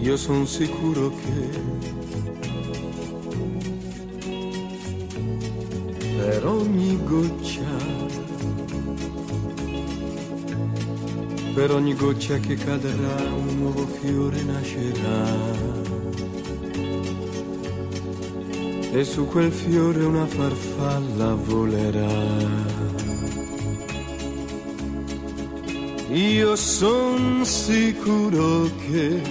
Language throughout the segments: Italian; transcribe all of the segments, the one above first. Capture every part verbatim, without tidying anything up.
io son sicuro che per ogni goccia, per ogni goccia che cadrà un nuovo fiore nascerà, e su quel fiore una farfalla volerà. Io son sicuro che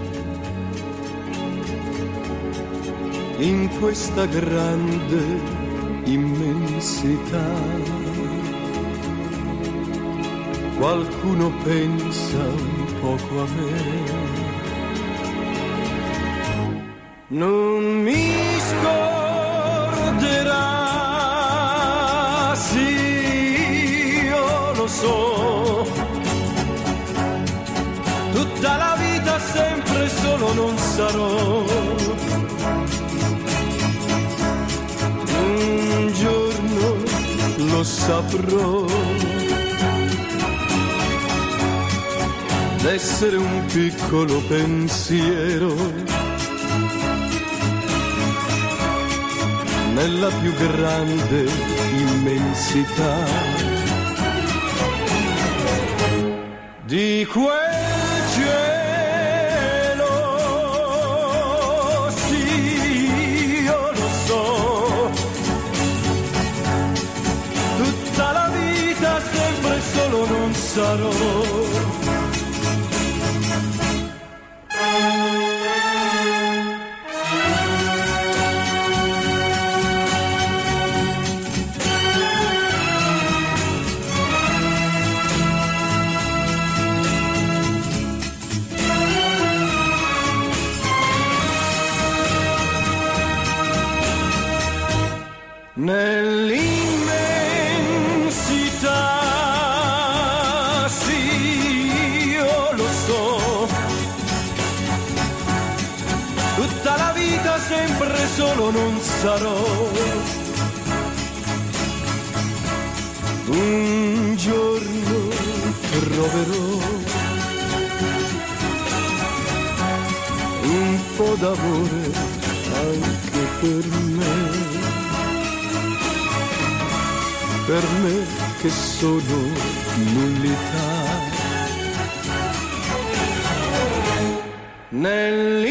in questa grande immensità qualcuno pensa un poco a me. Non mi scorderà, sì, io lo so, tutta la vita sempre solo non sarò. Un giorno lo saprò, d'essere un piccolo pensiero nella più grande immensità di quel cielo. Sì, io lo so, tutta la vita sempre solo non sarò. Nell'immensità, sì, io lo so, tutta la vita sempre solo non sarò. Un giorno troverò un po' d'amore anche per me, per me che sono nullità. Nel